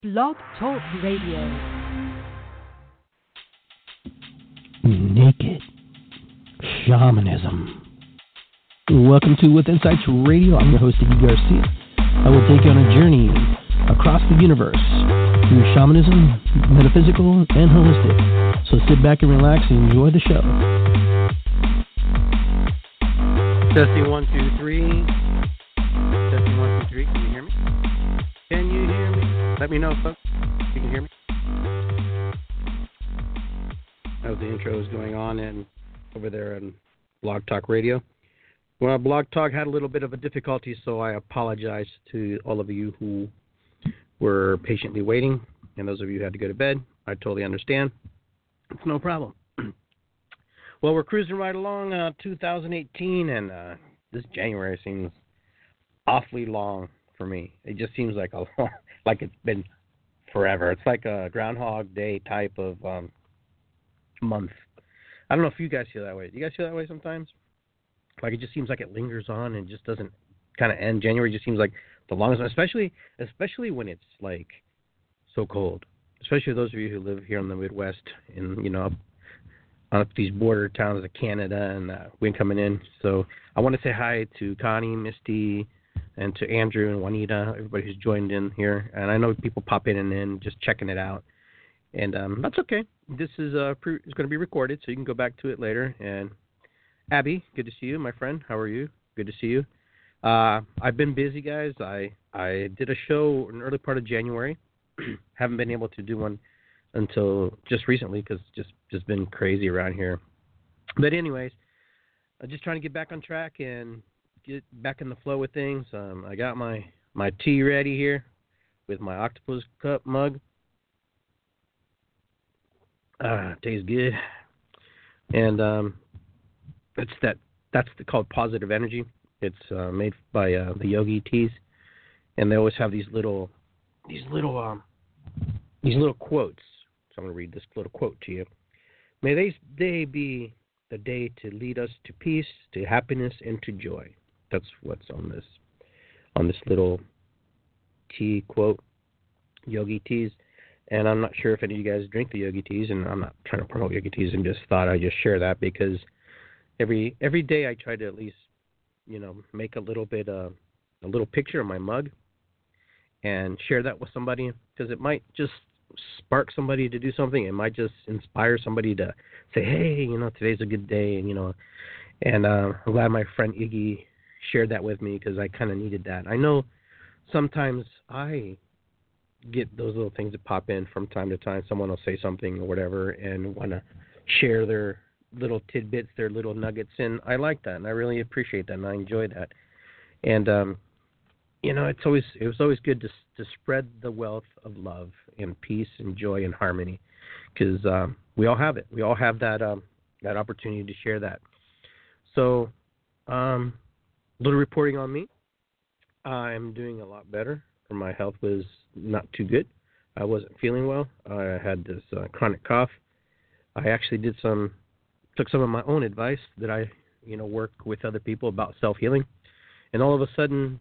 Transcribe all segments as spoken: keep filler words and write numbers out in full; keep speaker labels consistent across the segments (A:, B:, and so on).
A: Blog Talk Radio.
B: Naked Shamanism. Welcome to With Insights Radio. I'm your host, Iggy Garcia. I will take you on a journey across the universe through shamanism, metaphysical, and holistic. So sit back and relax and enjoy the show. Testing one, two, three. Testing one, two, three. Can you hear me? Can you hear me? Let me know, folks. You can hear me. As the intro is going on and over there on Blog Talk Radio. Well, Blog Talk had a little bit of a difficulty, so I apologize to all of you who were patiently waiting, and those of you who had to go to bed. I totally understand. It's no problem. Well, we're cruising right along uh, two thousand eighteen, and uh, this January seems awfully long for me. It just seems like a long, like it's been forever. It's like a Groundhog Day type of um, month. I don't know if you guys feel that way. Do you guys feel that way sometimes? Like it just seems like it lingers on and just doesn't kind of end. January just seems like the longest one, especially especially when it's like so cold. Especially those of you who live here in the Midwest, and you know, up these border towns of Canada and uh, wind coming in. So I want to say hi to Connie, Misty, and to Andrew and Juanita, everybody who's joined in here. And I know people pop in and in, just checking it out. And um, that's okay. This is uh, pre- it's going to be recorded, so you can go back to it later. And Abby, good to see you, my friend. How are you? Good to see you. Uh, I've been busy, guys. I, I did a show in the early part of January. Haven't been able to do one until just recently because it's just, just been crazy around here. But anyways, I'm just trying to get back on track and get back in the flow with things. Um, I got my, my tea ready here with my octopus cup mug. Uh, tastes good. And um, it's that that's the, called Positive Energy. It's uh, made by uh, the Yogi Teas, and they always have these little these little um, these little quotes. So I'm going to read this little quote to you. May this day be the day to lead us to peace, to happiness, and to joy. That's what's on this on this little tea quote, Yogi Teas. And I'm not sure if any of you guys drink the Yogi Teas, and I'm not trying to promote Yogi Teas, and just thought I'd just share that because every every day I try to at least, you know, make a little bit, uh, a little picture of my mug and share that with somebody because it might just spark somebody to do something. It might just inspire somebody to say, hey, you know, today's a good day, and, you know, and uh, I'm glad my friend Iggy shared that with me because I kind of needed that. I know sometimes I get those little things that pop in from time to time. Someone will say something or whatever and want to share their little tidbits, their little nuggets, and I like that, and I really appreciate that, and I enjoy that. And um, you know, it's always it was always good to to spread the wealth of love and peace and joy and harmony, because um, we all have it. We all have that um, that opportunity to share that. So, um, a little reporting on me. I'm doing a lot better. My health was not too good. I wasn't feeling well. I had this uh, chronic cough. I actually did some, took some of my own advice that I, you know, work with other people about self-healing. And all of a sudden,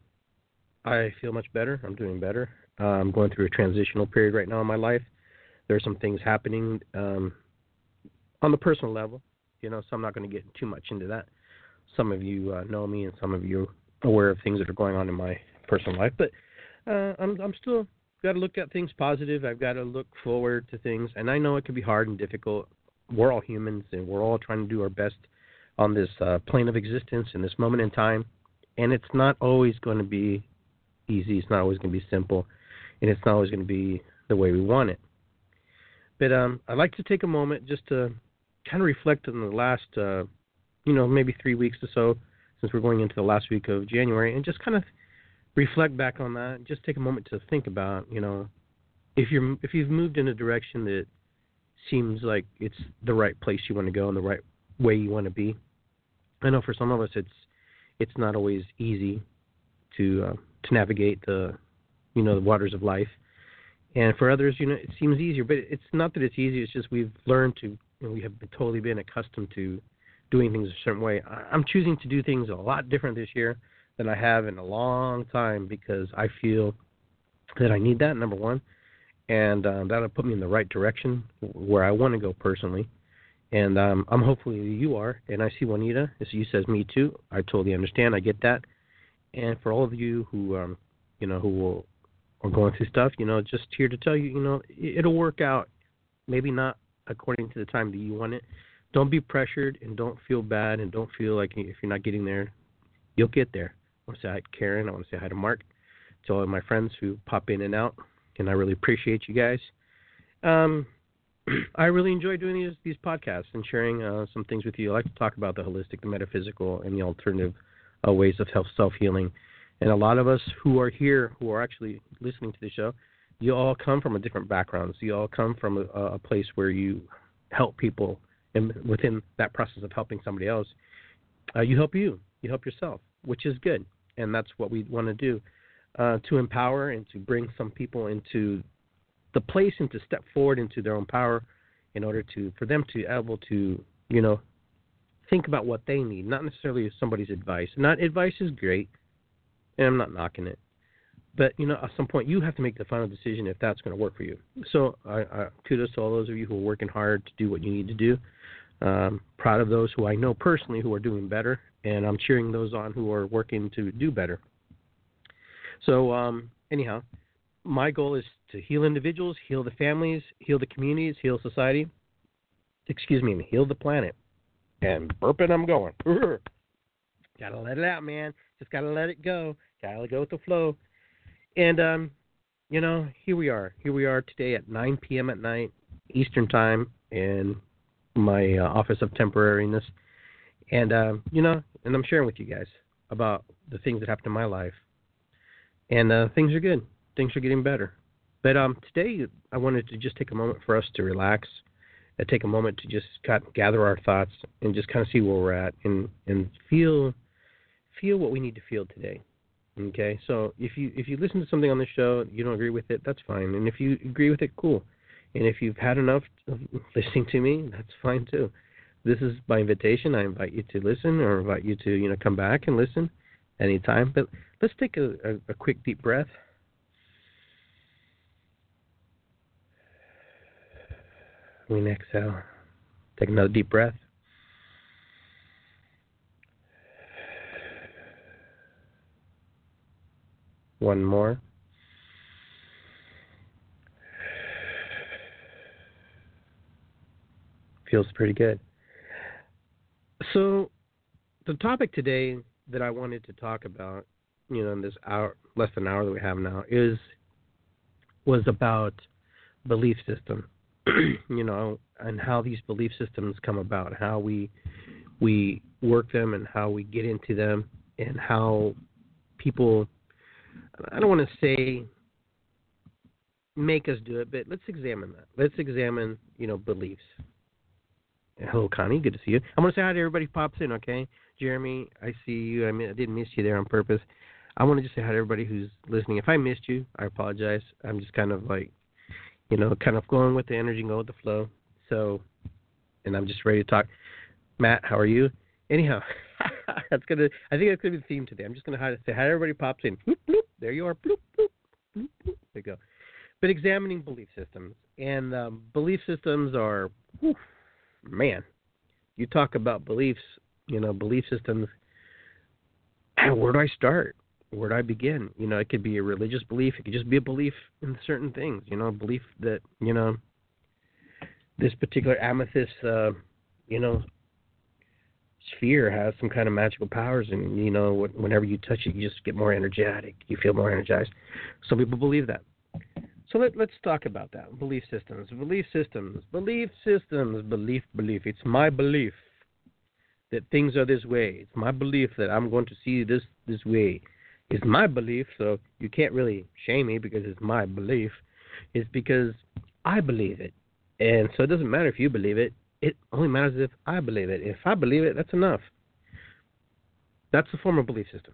B: I feel much better. I'm doing better. Uh, I'm going through a transitional period right now in my life. There are some things happening um, on the personal level, you know, so I'm not going to get too much into that. Some of you uh, know me, and some of you are aware of things that are going on in my personal life. But Uh, I'm, I'm still got to look at things positive. I've got to look forward to things, and I know it can be hard and difficult. We're all humans, and we're all trying to do our best on this uh, plane of existence in this moment in time, and it's not always going to be easy. It's not always going to be simple, and it's not always going to be the way we want it. But um, I'd like to take a moment just to kind of reflect on the last, uh, you know, maybe three weeks or so, since we're going into the last week of January, and just kind of reflect back on that. Just take a moment to think about, you know, if you're if you've moved in a direction that seems like it's the right place you want to go and the right way you want to be. I know for some of us it's it's not always easy to uh, to navigate the you know the waters of life, and for others, you know, it seems easier. But it's not that it's easy. It's just we've learned to, you know, we have been totally been accustomed to doing things a certain way. I'm choosing to do things a lot different this year than I have in a long time because I feel that I need that, number one. and um, that'll put me in the right direction where I want to go personally. And um, I'm hopefully you are. And I see Juanita. You says me too. I totally understand. I get that. And for all of you who, um, you know, who will, are going through stuff, you know, just here to tell you, you know, it'll work out. Maybe not according to the time that you want it. Don't be pressured and don't feel bad and don't feel like if you're not getting there, you'll get there. I want to say hi to Karen. I want to say hi to Mark, to all of my friends who pop in and out, and I really appreciate you guys. Um, I really enjoy doing these these podcasts and sharing uh, some things with you. I like to talk about the holistic, the metaphysical, and the alternative uh, ways of self-healing. And a lot of us who are here, who are actually listening to the show, you all come from a different background. So you all come from a, a place where you help people, and within that process of helping somebody else, uh, you help you. You help yourself, which is good. And that's what we want to do, uh, to empower and to bring some people into the place and to step forward into their own power in order to, for them to be able to, you know, think about what they need, not necessarily somebody's advice. Not advice is great, and I'm not knocking it. But, you know, at some point you have to make the final decision if that's going to work for you. So I, I, kudos to all those of you who are working hard to do what you need to do. Um, proud of those who I know personally who are doing better, and I'm cheering those on who are working to do better. So um, anyhow, my goal is to heal individuals, heal the families, heal the communities, heal society. Excuse me, heal the planet. And burping, I'm going. Gotta let it out, man. Just gotta let it go. Gotta go with the flow. And, um, you know, here we are. Here we are today at nine p.m. at night, Eastern Time, in my uh, office of temporariness. And, um, you know, and I'm sharing with you guys about the things that happened in my life. And uh, things are good. Things are getting better. But um, today I wanted to just take a moment for us to relax, and take a moment to just kind of gather our thoughts and just kind of see where we're at and, and feel feel what we need to feel today. Okay, so if you if you listen to something on the show, you don't agree with it, that's fine. And if you agree with it, cool. And if you've had enough of listening to me, that's fine too. This is by invitation. I invite you to listen, or invite you to, you know, come back and listen anytime. But let's take a, a, a quick deep breath. And exhale. Take another deep breath. One more. Feels pretty good. So the topic today that I wanted to talk about, you know, in this hour, less than an hour that we have now, is was about belief system. You know, and how these belief systems come about, how we we work them, and how we get into them, and how people, I don't want to say make us do it, but let's examine that. Let's examine, you know, beliefs. Hello, Connie. Good to see you. I'm going to say hi to everybody who pops in, okay? Jeremy, I see you. I mean, I didn't miss you there on purpose. I want to just say hi to everybody who's listening. If I missed you, I apologize. I'm just kind of like, you know, kind of going with the energy and go with the flow. So, and I'm just ready to talk. Matt, how are you? Anyhow, that's gonna. I think that's gonna be the theme today. I'm just gonna say hi to everybody pops in. Bloop, bloop, there you are. Bloop, bloop, bloop, bloop. There you go. But examining belief systems, and um, belief systems are, whew, man. You talk about beliefs. You know, belief systems. Where do I start? Where do I begin? You know, it could be a religious belief. It could just be a belief in certain things. You know, a belief that, you know, this particular amethyst, uh, you know, sphere has some kind of magical powers, and, you know, whenever you touch it, you just get more energetic. You feel more energized. Some people believe that. So let, let's talk about that. Belief systems. Belief systems. Belief systems. Belief, belief. It's my belief that things are this way. It's my belief that I'm going to see this this way. It's my belief, so you can't really shame me because it's my belief. It's because I believe it. And so it doesn't matter if you believe it. It only matters if I believe it. If I believe it, that's enough. That's a form of belief system.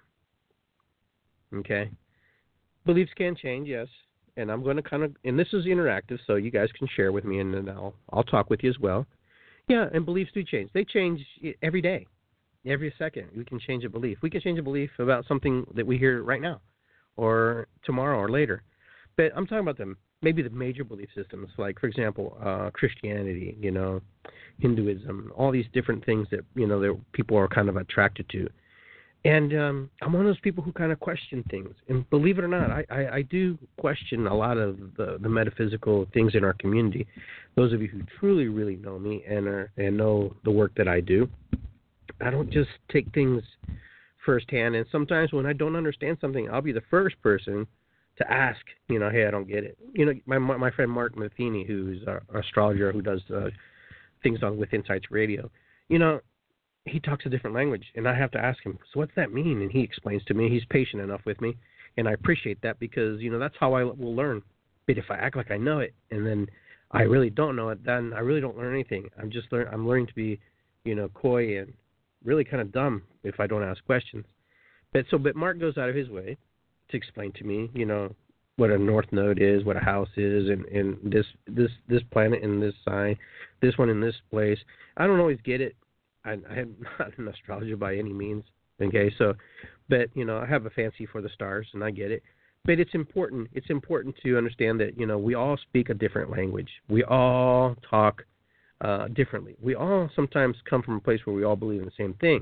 B: Okay? Beliefs can change, yes. And I'm going to kind of, and this is interactive, so you guys can share with me, and then I'll, I'll talk with you as well. Yeah, and beliefs do change. They change every day. Every second, we can change a belief. We can change a belief about something that we hear right now or tomorrow or later. But I'm talking about them maybe the major belief systems, like, for example, uh, Christianity, you know, Hinduism, all these different things that, you know, that people are kind of attracted to. And um, I'm one of those people who kind of question things. And believe it or not, I, I, I do question a lot of the, the metaphysical things in our community. Those of you who truly, really know me and are, and know the work that I do, I don't just take things firsthand. And sometimes when I don't understand something, I'll be the first person to ask, you know, hey, I don't get it. You know, my my friend Mark Matheny, who's an astrologer who does uh, things on With Insights Radio, you know, he talks a different language, and I have to ask him, so what's that mean? And he explains to me. He's patient enough with me, and I appreciate that because, you know, that's how I will learn. But if I act like I know it and then I really don't know it, then I really don't learn anything. I'm just learn. I'm learning to be, you know, coy and really kind of dumb if I don't ask questions. But so, but Mark goes out of his way to explain to me, you know, what a north node is, what a house is, and, and this this this planet in this sign, this one in this place. I don't always get it. I, I am not an astrologer by any means, okay? So, but, you know, I have a fancy for the stars, and I get it. But it's important. It's important to understand that, you know, we all speak a different language. We all talk uh, differently. We all sometimes come from a place where we all believe in the same thing.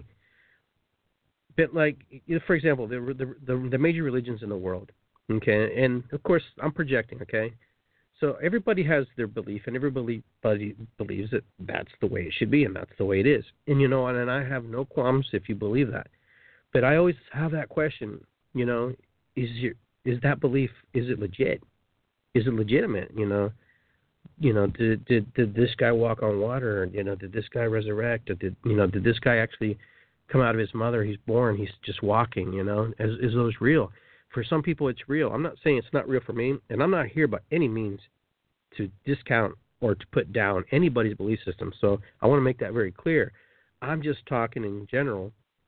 B: But, like, you know, for example, the, the the the major religions in the world, okay? And, of course, I'm projecting, okay? So everybody has their belief, and everybody believes that that's the way it should be, and that's the way it is. And, you know, and I have no qualms if you believe that. But I always have that question, you know, is your, is that belief, is it legit? Is it legitimate, you know? You know, did, did did this guy walk on water? You know, did this guy resurrect? Or did, you know, did this guy actually come out of his mother? He's born, he's just walking, you know? Is, is those real? For some people, it's real. I'm not saying it's not real for me, and I'm not here by any means to discount or to put down anybody's belief system. So I want to make that very clear. I'm just talking in general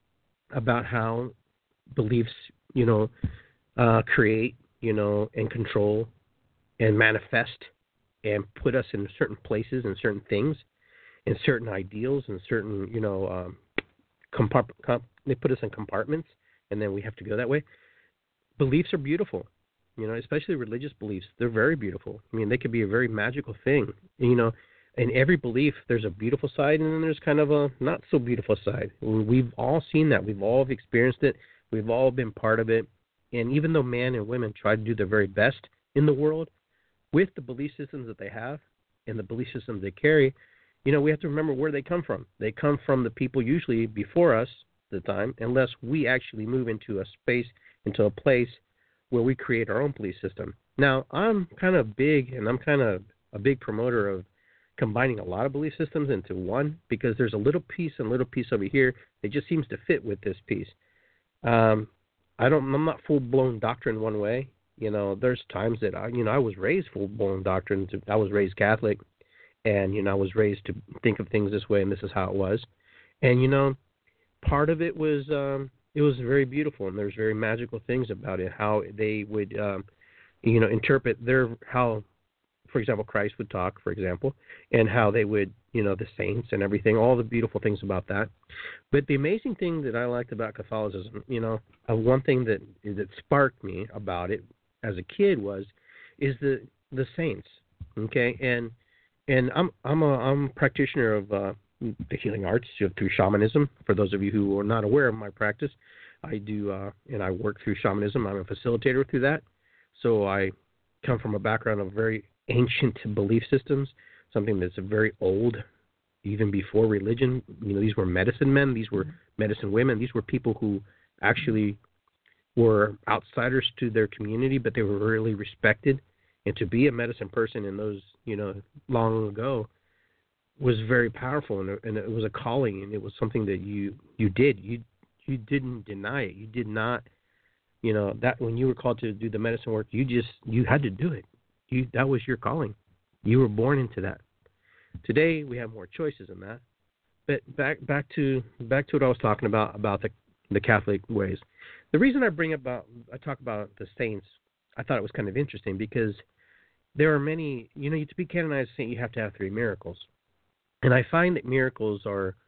B: about how beliefs, you know, uh, create, you know, and control and manifest and put us in certain places and certain things and certain ideals and certain, you know, um, compart- comp- they put us in compartments, and then we have to go that way. Beliefs are beautiful, you know, especially religious beliefs. They're very beautiful. I mean, they could be a very magical thing. You know, in every belief, there's a beautiful side, and then there's kind of a not so beautiful side. We've all seen that. We've all experienced it. We've all been part of it. And even though men and women try to do their very best in the world with the belief systems that they have and the belief systems they carry, you know, we have to remember where they come from. They come from the people usually before us at the time, unless we actually move into a space, into a place where we create our own belief system. Now, I'm kind of big, and I'm kind of a big promoter of combining a lot of belief systems into one, because there's a little piece and little piece over here that just seems to fit with this piece. Um, I don't, I'm not full-blown doctrine one way. You know, there's times that I, you know, I was raised full-blown doctrine. To, I was raised Catholic, and, you know, I was raised to think of things this way, and this is how it was. And, you know, part of it was, um, it was very beautiful, and there's very magical things about it, how they would, um, you know, interpret their, how, for example, Christ would talk, for example, and how they would, you know, the saints and everything, all the beautiful things about that. But the amazing thing that I liked about Catholicism, you know, uh, one thing that that sparked me about it as a kid was, is the the saints, okay, and and I'm I'm a I'm a practitioner of uh, the healing arts through shamanism. For those of you who are not aware of my practice, I do, uh, and I work through shamanism. I'm a facilitator through that. So I come from a background of very ancient belief systems, something that's very old, even before religion. You know, these were medicine men, these were medicine women, these were people who actually were outsiders to their community, but they were really respected. And to be a medicine person in those, you know, long ago was very powerful, and, and it was a calling, and it was something that you, you did. You you didn't deny it. You did not, you know, that when you were called to do the medicine work, you just, you had to do it. You, that was your calling. You were born into that. Today we have more choices in that. But back back to back to what I was talking about about the the Catholic ways. The reason I bring about I talk about the saints, I thought it was kind of interesting because there are many. You know, to be canonized saint, you have to have three miracles, and I find that miracles are.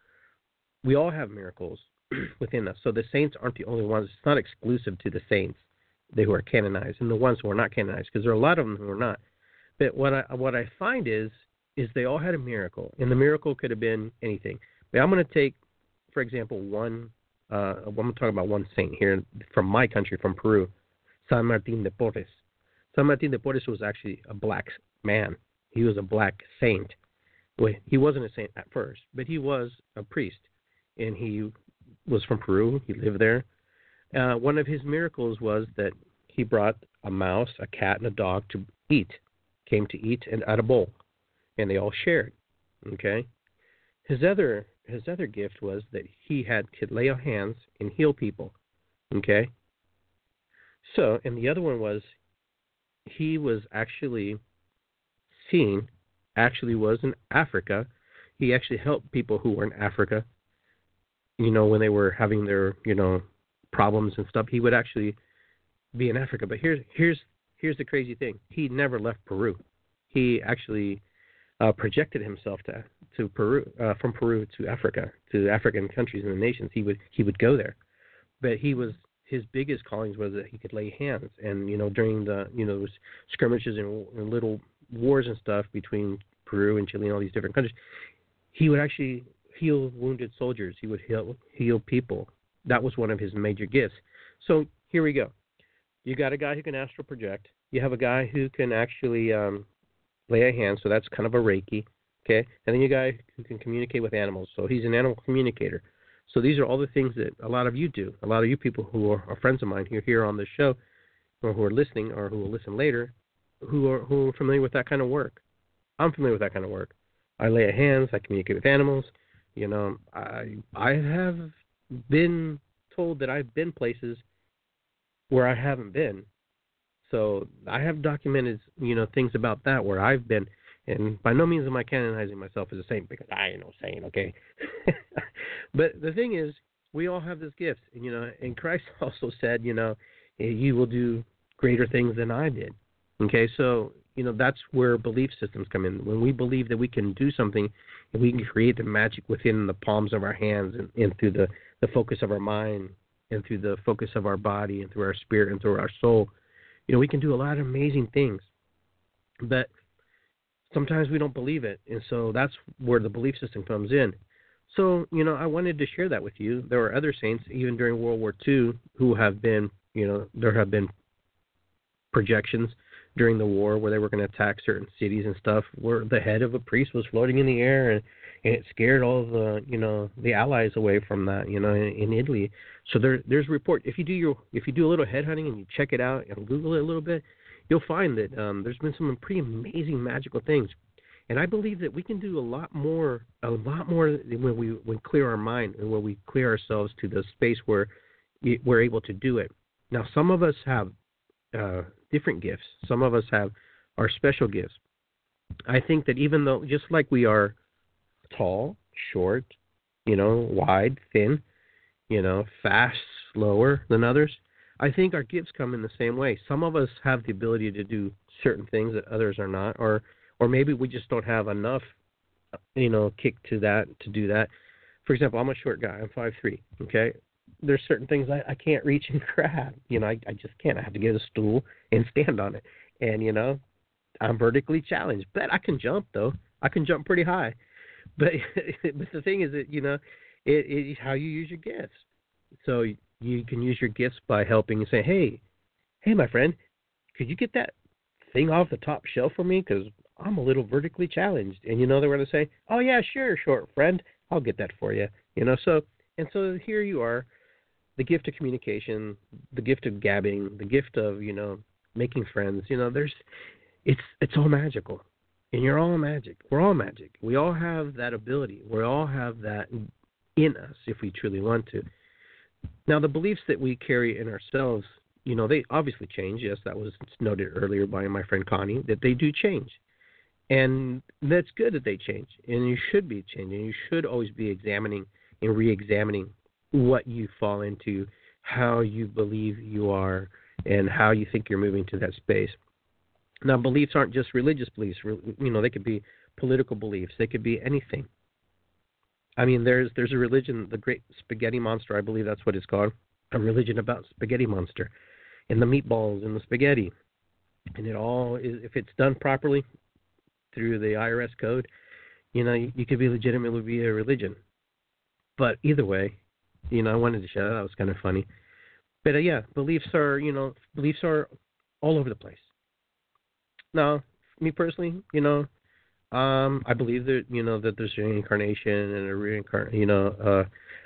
B: We all have miracles within us. So the saints aren't the only ones. It's not exclusive to the saints, they who are canonized, and the ones who are not canonized, because there are a lot of them who are not. But what I what I find is is they all had a miracle, and the miracle could have been anything. But I'm going to take, for example, one. Uh, I'm going to talk about one saint here from my country, from Peru, San Martin de Porres. San Martin de Porres was actually a black man. He was a black saint. Well, he wasn't a saint at first, but he was a priest, and he was from Peru. He lived there. Uh, one of his miracles was that he brought a mouse, a cat, and a dog to eat, came to eat and at a bowl, and they all shared. Okay. His other his other gift was that he had could lay on hands and heal people. Okay. So, and the other one was he was actually seen, actually was in Africa. He actually helped people who were in Africa, you know, when they were having their, you know, problems and stuff. He would actually be in Africa. But here's here's here's the crazy thing. He never left Peru. He actually uh, projected himself to to Peru, uh, from Peru to Africa, to African countries and the nations. He would he would go there, but he was his biggest callings was that he could lay hands. And you know, during the you know skirmishes and, and little wars and stuff between Peru and Chile and all these different countries, he would actually heal wounded soldiers. He would heal heal people. That was one of his major gifts. So here we go. You got a guy who can astral project. You have a guy who can actually um, lay a hand, so that's kind of a Reiki, okay? And then you got a guy who can communicate with animals, so he's an animal communicator. So these are all the things that a lot of you do. A lot of you people who are, are friends of mine who are here on this show, or who are listening, or who will listen later, who are who are familiar with that kind of work. I'm familiar with that kind of work. I lay hands. I communicate with animals. You know, I I have been told that I've been places where I haven't been. So I have documented, you know, things about that where I've been, and by no means am I canonizing myself as a saint, because I ain't no saint, okay? But the thing is, we all have this gift, and, you know, and Christ also said, you know, you will do greater things than I did, okay? So, you know, that's where belief systems come in. When we believe that we can do something, and we can create the magic within the palms of our hands and, and through the, the focus of our mind and through the focus of our body and through our spirit and through our soul, you know, we can do a lot of amazing things. But sometimes we don't believe it, and so that's where the belief system comes in. So, you know, I wanted to share that with you. There are other saints, even during World War Two, who have been, you know, there have been projections during the war where they were going to attack certain cities and stuff, where the head of a priest was floating in the air, and, and it scared all the, you know, the allies away from that, you know, in, in Italy. So there, there's a report. If you do your, if you do a little head hunting and you check it out and Google it a little bit, you'll find that um, there's been some pretty amazing magical things. And I believe that we can do a lot more, a lot more when we when clear our mind and when we clear ourselves to the space where we're able to do it. Now, some of us have uh, different gifts. Some of us have our special gifts. I think that even though, just like we are tall, short, you know, wide, thin, you know, fast, slower than others, I think our gifts come in the same way. Some of us have the ability to do certain things that others are not, or or maybe we just don't have enough, you know, kick to that, to do that. For example, I'm a short guy. I'm five three, okay? There's certain things I, I can't reach and grab. You know, I, I just can't. I have to get a stool and stand on it. And, you know, I'm vertically challenged. But I can jump, though. I can jump pretty high. But, but the thing is that, you know, it, it's how you use your gifts. So you can use your gifts by helping and say, hey, hey, my friend, could you get that thing off the top shelf for me? Because I'm a little vertically challenged. And, you know, they're going to say, oh, yeah, sure, short friend. I'll get that for you. You know, so, and so here you are, the gift of communication, the gift of gabbing, the gift of, you know, making friends. You know, there's, it's, it's all magical. And you're all magic. We're all magic. We all have that ability. We all have that in us if we truly want to. Now, the beliefs that we carry in ourselves, you know, they obviously change. Yes, that was noted earlier by my friend Connie, that they do change. And that's good that they change. And you should be changing. You should always be examining and re-examining what you fall into, how you believe you are, and how you think you're moving to that space. Now, beliefs aren't just religious beliefs. You know, they could be political beliefs. They could be anything. I mean, there's there's a religion, the Great Spaghetti Monster, I believe that's what it's called, a religion about spaghetti monster and the meatballs and the spaghetti. and it all is, if it's done properly through the I R S code, you know, you, you could be legitimately be a religion. But either way, you know, I wanted to share that. That was kind of funny. But uh, yeah, beliefs are, you know, beliefs are all over the place. Now, me personally, you know, um, I believe that, you know, that there's reincarnation and a reincarn, you know, uh,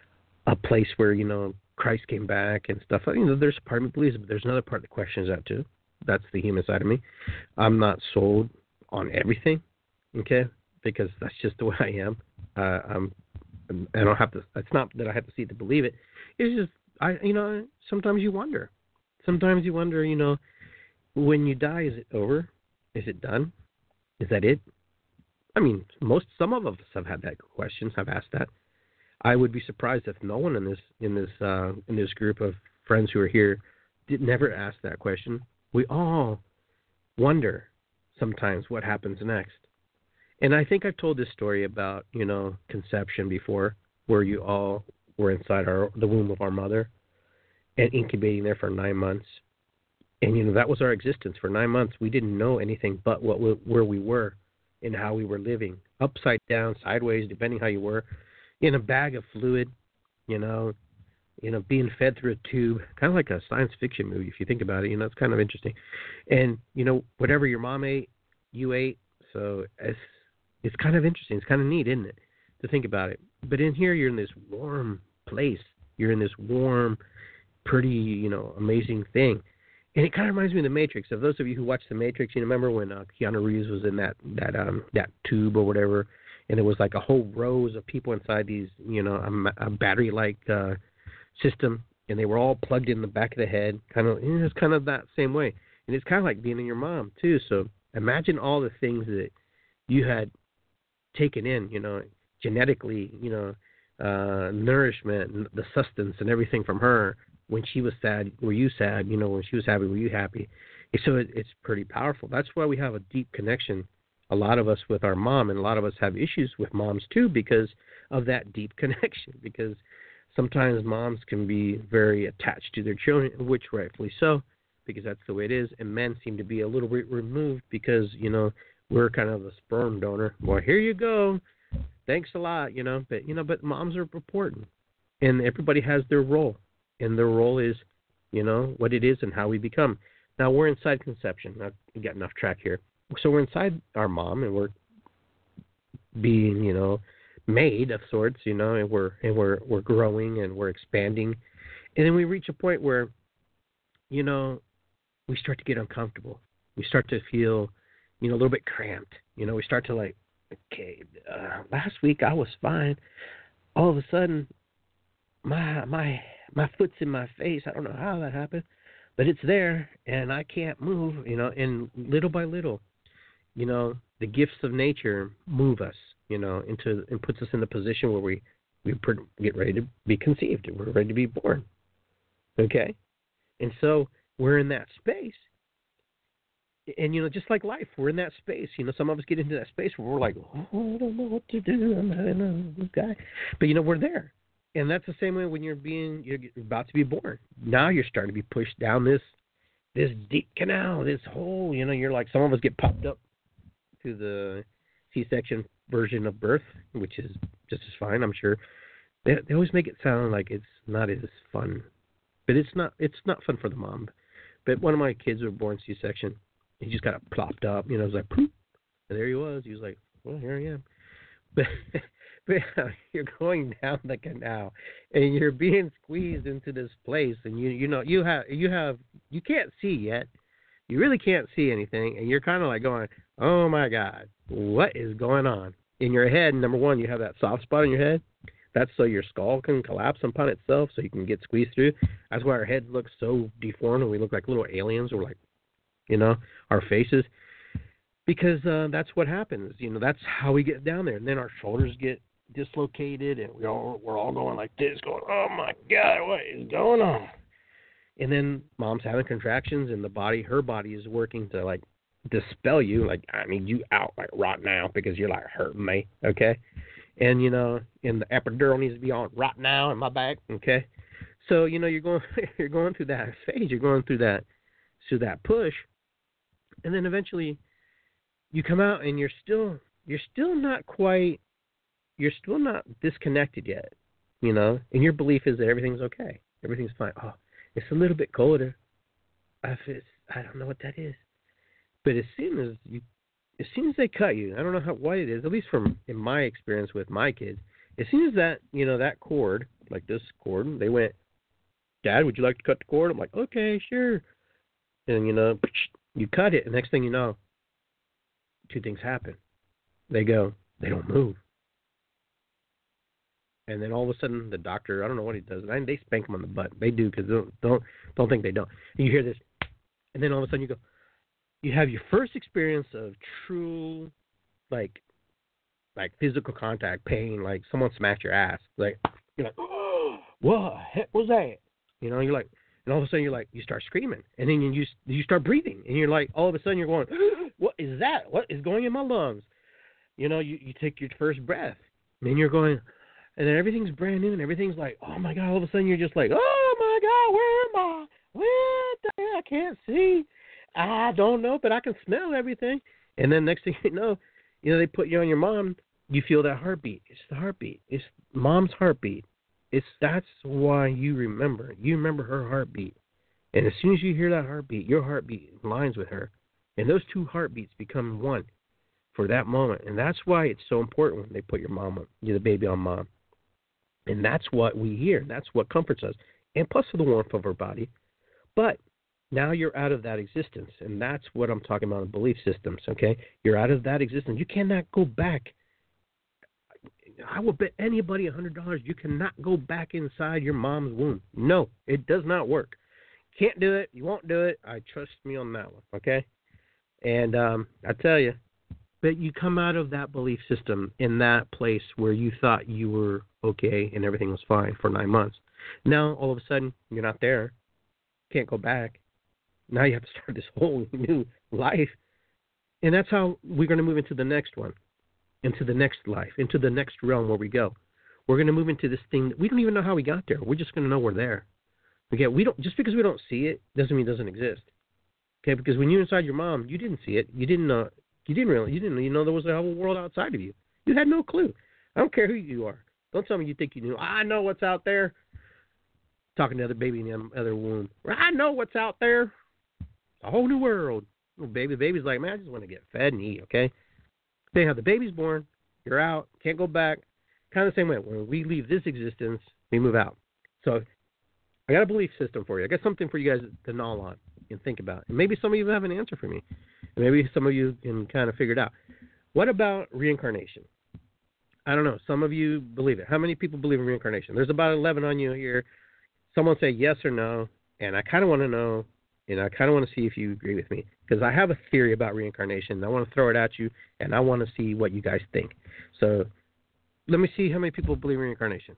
B: a place where, you know, Christ came back and stuff. You know, there's a part of me believes it, but there's another part that questions that too. That's the human side of me. I'm not sold on everything, okay, because that's just the way I am. Uh, I'm, I don't have to. It's not that I have to see it to believe it. It's just I, you know, sometimes you wonder. Sometimes you wonder, you know, when you die, is it over? Is it done? Is that it? I mean, most some of us have had that questions. Have asked that. I would be surprised if no one in this in this uh, in this group of friends who are here did never ask that question. We all wonder sometimes what happens next. And I think I've told this story about, you know, conception before, where you all were inside our the womb of our mother and incubating there for nine months. And, you know, that was our existence. For nine months, we didn't know anything but what we, where we were and how we were living, upside down, sideways, depending how you were, in a bag of fluid, you know, you know, being fed through a tube, kind of like a science fiction movie, if you think about it. You know, it's kind of interesting. And, you know, whatever your mom ate, you ate. So it's, it's kind of interesting. It's kind of neat, isn't it, to think about it. But in here, you're in this warm place. You're in this warm, pretty, you know, amazing thing. And it kind of reminds me of The Matrix. Of those of you who watched The Matrix, you remember when uh, Keanu Reeves was in that that um that tube or whatever, and there was like a whole rows of people inside these, you know, a, a battery-like uh, system, and they were all plugged in the back of the head. Kind of, you know, it's kind of that same way. And it's kind of like being in your mom too. So imagine all the things that you had taken in, you know, genetically, you know, uh, nourishment, the sustenance, and everything from her. When she was sad, were you sad? You know, when she was happy, were you happy? So it, it's pretty powerful. That's why we have a deep connection, a lot of us, with our mom, and a lot of us have issues with moms too because of that deep connection. Because sometimes moms can be very attached to their children, which rightfully so, because that's the way it is. And men seem to be a little bit removed because, you know, we're kind of the sperm donor. Well, here you go. Thanks a lot, you know. But, you know, but moms are important, and everybody has their role. And their role is, you know, what it is and how we become. Now, we're inside conception. I've got enough track here. So we're inside our mom, and we're being, you know, made of sorts, you know, and we're and we're we're growing and we're expanding. And then we reach a point where, you know, we start to get uncomfortable. We start to feel, you know, a little bit cramped. You know, we start to like, okay, uh, last week I was fine. All of a sudden, my my my foot's in my face. I don't know how that happened, but it's there, and I can't move, you know, and little by little, you know, the gifts of nature move us, you know, into and puts us in the position where we, we get ready to be conceived. We're ready to be born, okay? And so we're in that space. And, you know, just like life, we're in that space. You know, some of us get into that space where we're like, oh, I don't know what to do. I'm not in this guy. But, you know, we're there. And that's the same way when you're being, you're about to be born. Now you're starting to be pushed down this this deep canal, this hole. You know, you're like, some of us get popped up to the C-section version of birth, which is just as fine, I'm sure. They, they always make it sound like it's not as fun. But it's not, it's not fun for the mom. But one of my kids were born C-section. He just got plopped up. You know, it was like, poop. And there he was. He was like, well, here I am. But... But you're going down the canal, and you're being squeezed into this place, and you you know you have you have you can't see yet, you really can't see anything, and you're kind of like going, oh my God, what is going on in your head? Number one, you have that soft spot in your head. That's so your skull can collapse upon itself, so you can get squeezed through. That's why our heads look so deformed, and we look like little aliens, or like, you know, our faces. Because uh, that's what happens, you know. That's how we get down there, and then our shoulders get dislocated, and we all we're all going like this, going, oh my God, what is going on? And then mom's having contractions, and the body, her body is working to like dispel you, like, I need you out like right now because you're like hurting me, okay? And you know, and the epidural needs to be on right now in my back, okay? So you know, you're going you're going through that phase, you're going through that through that push, and then eventually you come out and you're still you're still not quite you're still not disconnected yet, you know, and your belief is that everything's okay, everything's fine. Oh, it's a little bit colder. If it's, I don't know what that is, but as soon as you, as soon as they cut you, I don't know how why it is. At least from in my experience with my kids, as soon as that you know that cord, like this cord, they went, Dad, would you like to cut the cord? I'm like, okay, sure. And you know, you cut it, and next thing you know, two things happen. They go, they don't move. And then all of a sudden, the doctor, I don't know what he does. I mean, they spank them on the butt. They do, because don't, don't don't think they don't. And you hear this, and then all of a sudden you go, you have your first experience of true, like, like physical contact, pain, like someone smacked your ass. Like, you're like, oh, what the heck was that? You know, you're like, and all of a sudden you're like, you start screaming, and then you you start breathing, and you're like, all of a sudden you're going, what is that? What is going in my lungs? You know, you, you take your first breath, and then you're going, and then everything's brand new, and everything's like, oh my God, all of a sudden you're just like, oh my God, where am I? What the hell? I can't see. I don't know, but I can smell everything. And then next thing you know, you know, they put you on your mom, you feel that heartbeat. It's the heartbeat. It's mom's heartbeat. It's that's why you remember. You remember her heartbeat. And as soon as you hear that heartbeat, your heartbeat aligns with her. And those two heartbeats become one for that moment. And that's why it's so important when they put your mom on, the baby on mom. And that's what we hear. That's what comforts us. And plus the warmth of her body. But now you're out of that existence. And that's what I'm talking about in belief systems, okay? You're out of that existence. You cannot go back. I will bet anybody one hundred dollars you cannot go back inside your mom's womb. No, it does not work. Can't do it. You won't do it. I trust me on that one, okay? And um, I tell you, but you come out of that belief system in that place where you thought you were okay and everything was fine for nine months. Now, all of a sudden, you're not there. Can't go back. Now you have to start this whole new life. And that's how we're going to move into the next one. Into the next life, into the next realm where we go. We're going to move into this thing that we don't even know how we got there. We're just going to know we're there. Okay, we don't just because we don't see it doesn't mean it doesn't exist. Okay, because when you're inside your mom, you didn't see it. You didn't know. You didn't really. You didn't. You know there was a whole world outside of you. You had no clue. I don't care who you are. Don't tell me you think you knew. I know what's out there. Talking to the other baby in the other womb. I know what's out there. A whole new world. Little baby, the baby's like, man, I just want to get fed and eat. Okay. They have the baby's born, you're out, can't go back. Kind of the same way. When we leave this existence, we move out. So I got a belief system for you. I got something for you guys to gnaw on and think about. And maybe some of you have an answer for me. And maybe some of you can kind of figure it out. What about reincarnation? I don't know. Some of you believe it. How many people believe in reincarnation? There's about eleven on you here. Someone say yes or no. And I kind of want to know. And I kind of want to see if you agree with me, because I have a theory about reincarnation. I want to throw it at you, and I want to see what you guys think. So let me see how many people believe in reincarnation.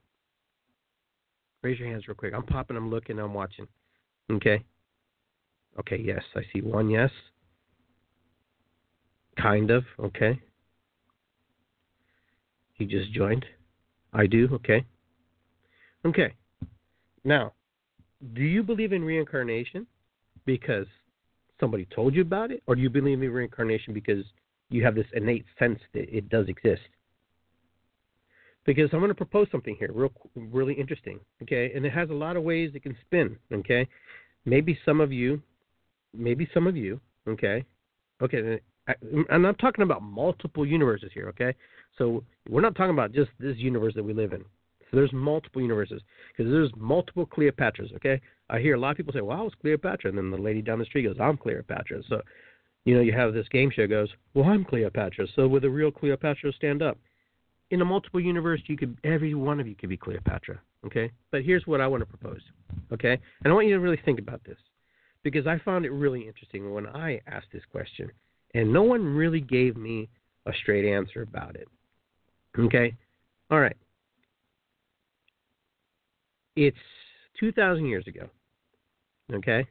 B: Raise your hands real quick. I'm popping, I'm looking, I'm watching. Okay? Okay, yes. I see one yes. Kind of. Okay. He just joined. I do. Okay. Okay. Now, do you believe in reincarnation because somebody told you about it, or do you believe in reincarnation because you have this innate sense that it does exist? Because I'm going to propose something here, real, really interesting, okay? And it has a lot of ways it can spin, okay? Maybe some of you, maybe some of you, okay? Okay, I, I'm not talking about multiple universes here, okay? So we're not talking about just this universe that we live in. So there's multiple universes, because there's multiple Cleopatras, okay? I hear a lot of people say, well, I was Cleopatra, and then the lady down the street goes, I'm Cleopatra. So, you know, you have this game show goes, well, I'm Cleopatra, so will the real Cleopatra stand up? In a multiple universe, you could, every one of you could be Cleopatra, okay? But here's what I want to propose, okay? And I want you to really think about this, because I found it really interesting when I asked this question, and no one really gave me a straight answer about it, okay? All right. It's two thousand years ago, okay?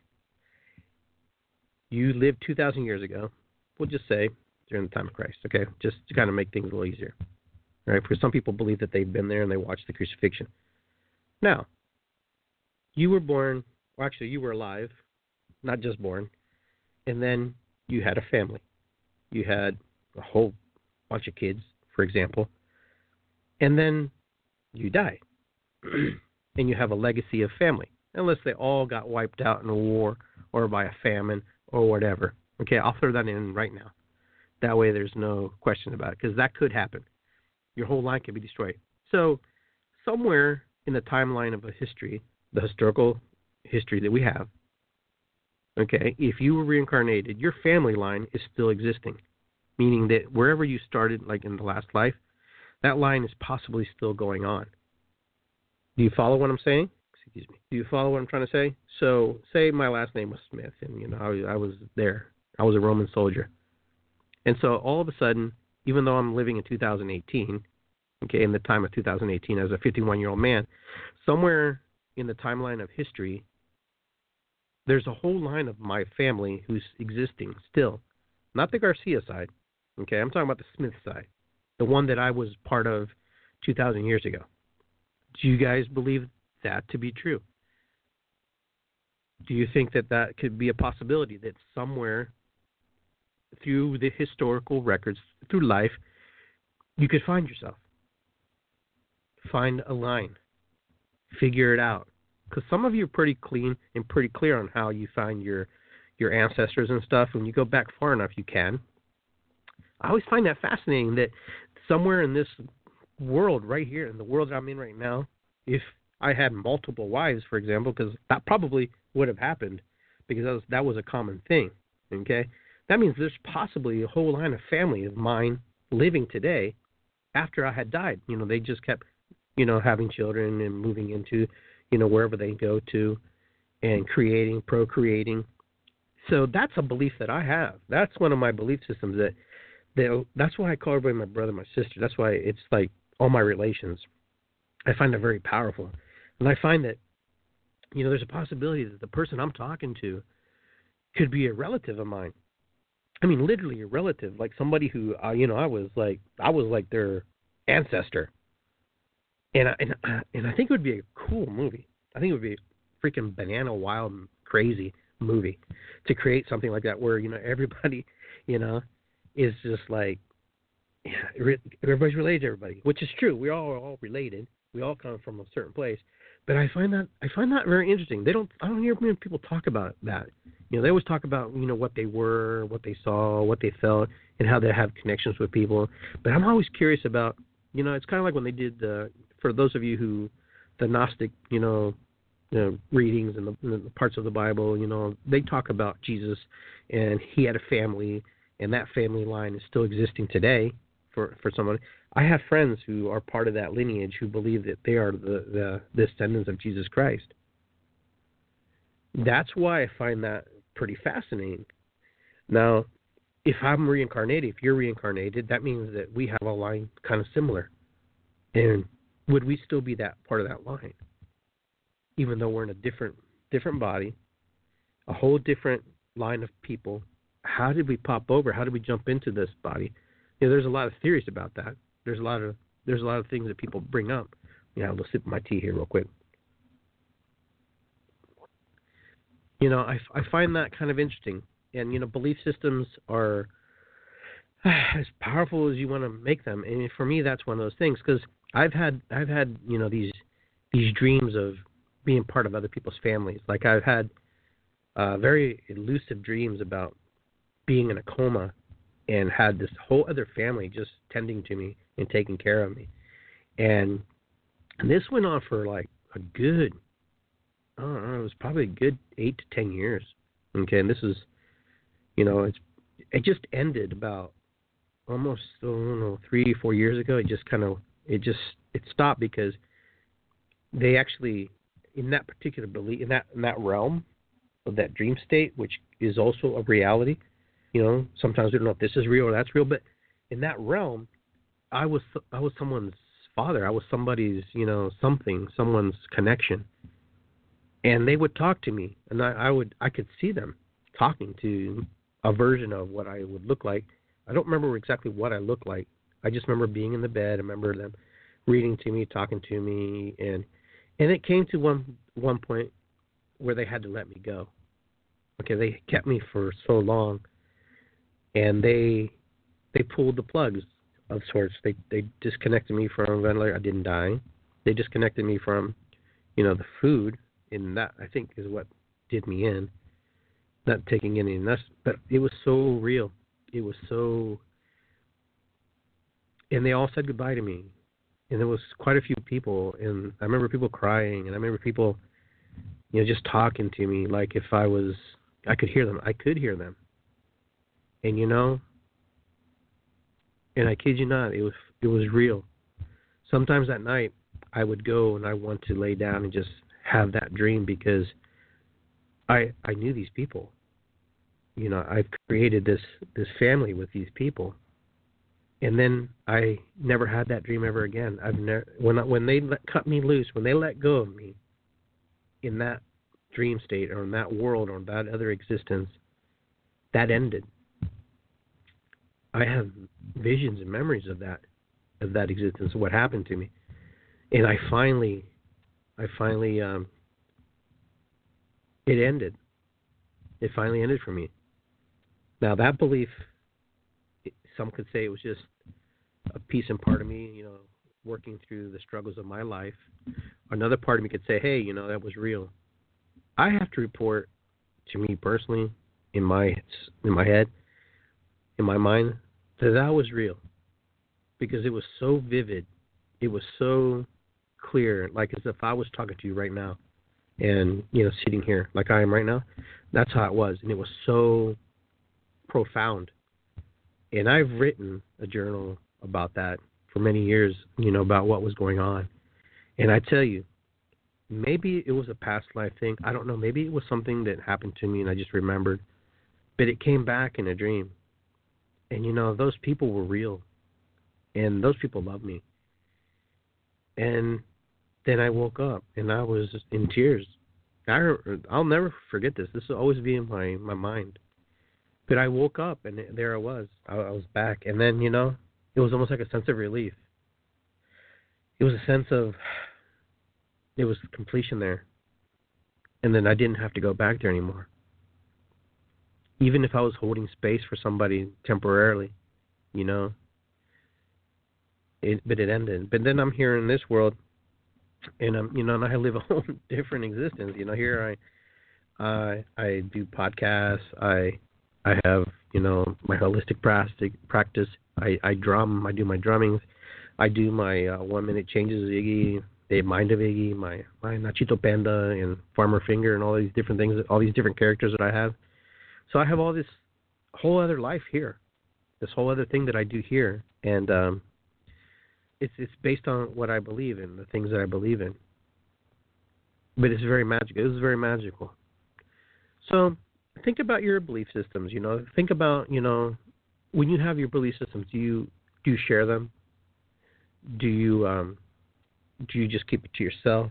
B: You lived two thousand years ago, we'll just say during the time of Christ, okay? Just to kind of make things a little easier, all right? Because some people believe that they've been there and they watched the crucifixion. Now, you were born, well, actually, you were alive, not just born, and then you had a family. You had a whole bunch of kids, for example, and then you die. And you have a legacy of family, unless they all got wiped out in a war or by a famine or whatever. Okay, I'll throw that in right now. That way there's no question about it, because that could happen. Your whole line could be destroyed. So somewhere in the timeline of a history, the historical history that we have, okay, if you were reincarnated, your family line is still existing, meaning that wherever you started, like in the last life, that line is possibly still going on. Do you follow what I'm saying? Excuse me. Do you follow what I'm trying to say? So, say my last name was Smith, and you know I, I was there. I was a Roman soldier, and so all of a sudden, even though I'm living in two thousand eighteen, okay, in the time of two thousand eighteen as a fifty-one-year-old man, somewhere in the timeline of history, there's a whole line of my family who's existing still, not the Garcia side. Okay, I'm talking about the Smith side, the one that I was part of two thousand years ago. Do you guys believe that to be true? Do you think that that could be a possibility, that somewhere through the historical records, through life, you could find yourself? Find a line. Figure it out. Because some of you are pretty clean and pretty clear on how you find your, your ancestors and stuff. When you go back far enough, you can. I always find that fascinating, that somewhere in this world right here, in the world that I'm in right now, if I had multiple wives, for example, because that probably would have happened, because that was, that was a common thing, okay? That means there's possibly a whole line of family of mine living today after I had died. You know, they just kept, you know, having children and moving into, you know, wherever they go to and creating, procreating. So that's a belief that I have. That's one of my belief systems that, that that's why I call everybody my brother, my sister. That's why it's like all my relations. I find it very powerful. And I find that, you know, there's a possibility that the person I'm talking to could be a relative of mine. I mean, literally a relative, like somebody who, uh, you know, I was like, I was like their ancestor. And I, and, I, and I think it would be a cool movie. I think it would be a freaking banana wild and crazy movie to create something like that where, you know, everybody, you know, is just like, yeah, everybody's related to everybody, which is true. We all are all related. We all come from a certain place. But I find that I find that very interesting. They don't. I don't hear many people talk about that. You know, they always talk about, you know, what they were, what they saw, what they felt, and how they have connections with people. But I'm always curious about, you know, it's kind of like when they did the, for those of you who, the Gnostic, you know, you know readings and the, the parts of the Bible, you know, they talk about Jesus, and he had a family, and that family line is still existing today for for someone. I have friends who are part of that lineage who believe that they are the, the descendants of Jesus Christ. That's why I find that pretty fascinating. Now, if I'm reincarnated, if you're reincarnated, that means that we have a line kind of similar. And would we still be that part of that line? Even though we're in a different different body, a whole different line of people, how did we pop over? How did we jump into this body? You know, there's a lot of theories about that. There's a lot of there's a lot of things that people bring up. Yeah, I'll sip my tea here real quick. You know, I, I find that kind of interesting. And, you know, belief systems are as powerful as you want to make them. And for me, that's one of those things, because I've had I've had you know these these dreams of being part of other people's families. Like I've had uh, very elusive dreams about being in a coma and had this whole other family just tending to me and taking care of me. And, and this went on for like a good, I don't know, it was probably a good eight to ten years. Okay, and this is, you know, it's it just ended about almost, I don't know, three, four years ago. It just kind of, it just, it stopped because they actually, in that particular belief, in that in that realm of that dream state, which is also a reality, you know, sometimes we don't know if this is real or that's real, but in that realm, I was I was someone's father. I was somebody's, you know, something, someone's connection. And they would talk to me, and I, I would I could see them talking to a version of what I would look like. I don't remember exactly what I looked like. I just remember being in the bed. I remember them reading to me, talking to me, and and it came to one one point where they had to let me go. Okay, they kept me for so long, and they they pulled the plugs of sorts. They they disconnected me from a ventilator. I didn't die. They disconnected me from, you know, the food, and that I think is what did me in. Not taking any nuts, but it was so real. It was so, and they all said goodbye to me, and there was quite a few people, and I remember people crying, and I remember people, you know, just talking to me like if I was, I could hear them. I could hear them, and you know, and I kid you not, it was it was real. Sometimes at night, I would go and I want to lay down and just have that dream because I I knew these people. You know, I've created this this family with these people, and then I never had that dream ever again. I've never when I, when they let, cut me loose, when they let go of me, in that dream state or in that world or in that other existence, that ended. I have visions and memories of that of that existence, of what happened to me, and I finally, I finally, um, it ended. It finally ended for me. Now that belief, some could say it was just a piece and part of me, you know, working through the struggles of my life. Another part of me could say, hey, you know, that was real. I have to report to me personally, in my in my head, in my mind, that that was real, because it was so vivid, it was so clear, like as if I was talking to you right now, and you know, sitting here like I am right now. That's how it was, and it was so profound. And I've written a journal about that for many years, you know, about what was going on. And I tell you, maybe it was a past life thing. I don't know. Maybe it was something that happened to me and I just remembered. But it came back in a dream. And, you know, those people were real. And those people loved me. And then I woke up and I was in tears. I, I'll never forget this. This will always be in my, my mind. But I woke up and there I was. I, I was back. And then, you know, it was almost like a sense of relief. It was a sense of, it was completion there. And then I didn't have to go back there anymore. Even if I was holding space for somebody temporarily, you know. It, but it ended. But then I'm here in this world, and I'm, you know, and I live a whole different existence. You know, here I, I, I do podcasts. I, I have, you know, my holistic practice. I, I drum. I do my drummings. I do my uh, one minute changes of Iggy, the mind of Iggy, my my Nachito Panda and Farmer Finger, and all these different things, all these different characters that I have. So I have all this whole other life here, this whole other thing that I do here, and um, it's it's based on what I believe in, the things that I believe in. But it's very magical. It was very magical. So think about your belief systems. You know, think about, you know, when you have your belief systems, do you do you share them? Do you um, do you just keep it to yourself?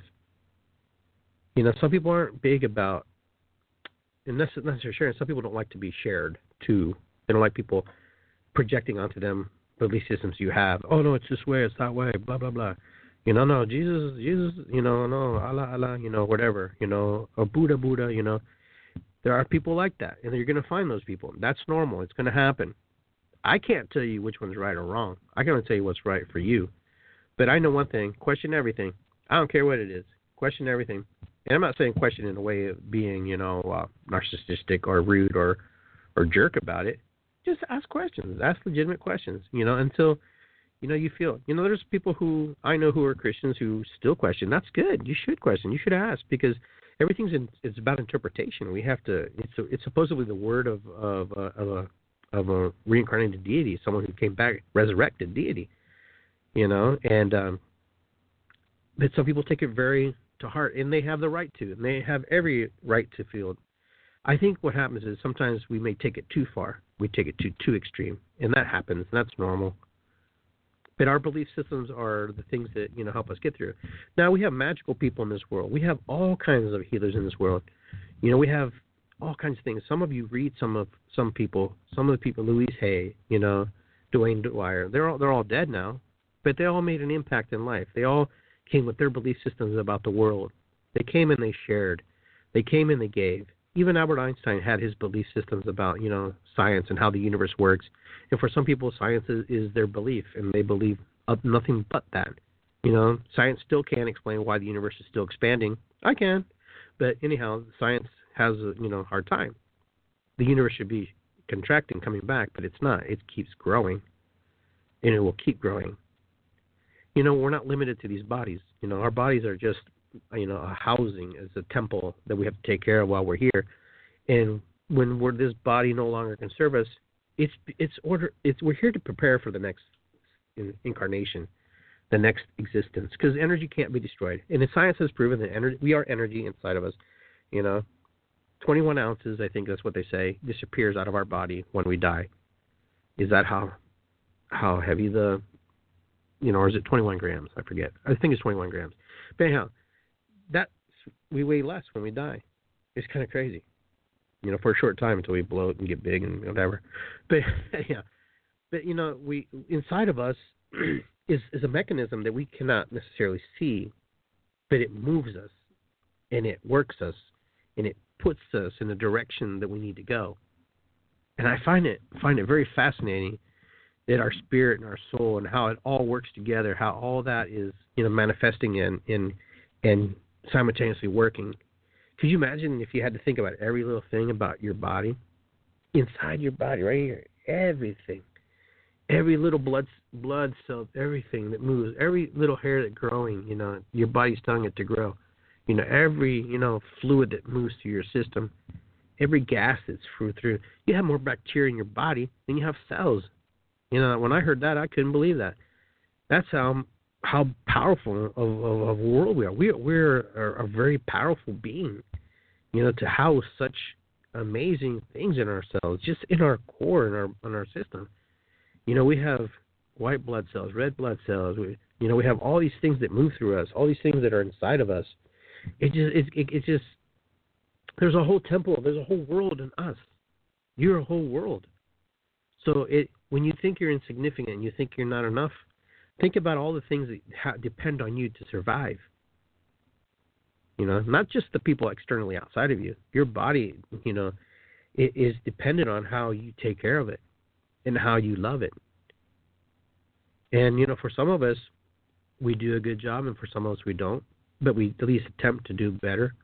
B: You know, some people aren't big about, and that's not necessarily sharing. Some people don't like to be shared too. They don't like people projecting onto them belief systems you have. Oh no, it's this way, it's that way, blah blah blah. You know, no, Jesus, Jesus, you know, no, Allah, Allah, you know, whatever, you know, or Buddha, Buddha, you know. There are people like that, and you're going to find those people. That's normal. It's going to happen. I can't tell you which one's right or wrong. I can only tell you what's right for you. But I know one thing: question everything. I don't care what it is. Question everything. And I'm not saying question in a way of being, you know, uh, narcissistic or rude or, or jerk about it. Just ask questions. Ask legitimate questions, you know, until, you know, you feel. You know, there's people who I know who are Christians who still question. That's good. You should question. You should ask, because everything's in, it's about interpretation. We have to. It's a, it's supposedly the word of of, uh, of a of a reincarnated deity, someone who came back, resurrected deity. You know, and um, but some people take it very to heart, and they have the right to, and they have every right to feel. I think what happens is sometimes we may take it too far. We take it too too extreme, and that happens, and that's normal. But our belief systems are the things that, you know, help us get through. Now, we have magical people in this world. We have all kinds of healers in this world. You know, we have all kinds of things. Some of you read some of some people, some of the people, Louise Hay, you know, Dwayne Dwyer. They're all they're all dead now, but they all made an impact in life. They all came with their belief systems about the world. They came and they shared. They came and they gave. even Albert Einstein had his belief systems about, you know, science and how the universe works. And for some people, science is, is their belief, and they believe of nothing but that. You know, science still can't explain why the universe is still expanding. I can, but anyhow, science has a, you know, hard time. The universe should be contracting, coming back, but it's not. It keeps growing, and it will keep growing. You know, we're not limited to these bodies. You know, our bodies are just, you know, a housing, as a temple that we have to take care of while we're here. And when we're this body no longer can serve us, it's it's order. It's we're here to prepare for the next in, incarnation, the next existence, because energy can't be destroyed. And science has proven that energy, we are energy inside of us. You know, twenty-one ounces, I think that's what they say, disappears out of our body when we die. Is that how how heavy the, you know, or is it twenty-one grams? I forget. I think it's twenty-one grams. But anyhow, that we weigh less when we die. It's kind of crazy, you know, for a short time until we bloat and get big and whatever. But yeah, but you know, we inside of us is is a mechanism that we cannot necessarily see, but it moves us, and it works us, and it puts us in the direction that we need to go. And I find it find it very fascinating that our spirit and our soul and how it all works together, how all that is, you know, manifesting in in and simultaneously working. Could you imagine if you had to think about every little thing about your body, inside your body, right here, everything, every little blood blood cell, everything that moves, every little hair that's growing, you know, your body's telling it to grow. You know, every, you know, fluid that moves through your system, every gas that's through through. You have more bacteria in your body than you have cells. You know, when I heard that, I couldn't believe that. That's how how powerful of, of, of a world we are. We are we're a, a very powerful being. You know, to house such amazing things in ourselves, just in our core, in our in our system. You know, we have white blood cells, red blood cells. We, you know, we have all these things that move through us, all these things that are inside of us. It just it, it, it just there's a whole temple, there's a whole world in us. You're a whole world. So it when you think you're insignificant, you think you're not enough, think about all the things that ha- depend on you to survive. You know, not just the people externally outside of you. Your body, you know, it is dependent on how you take care of it and how you love it. And, you know, for some of us, we do a good job, and for some of us, we don't. But we at least attempt to do better.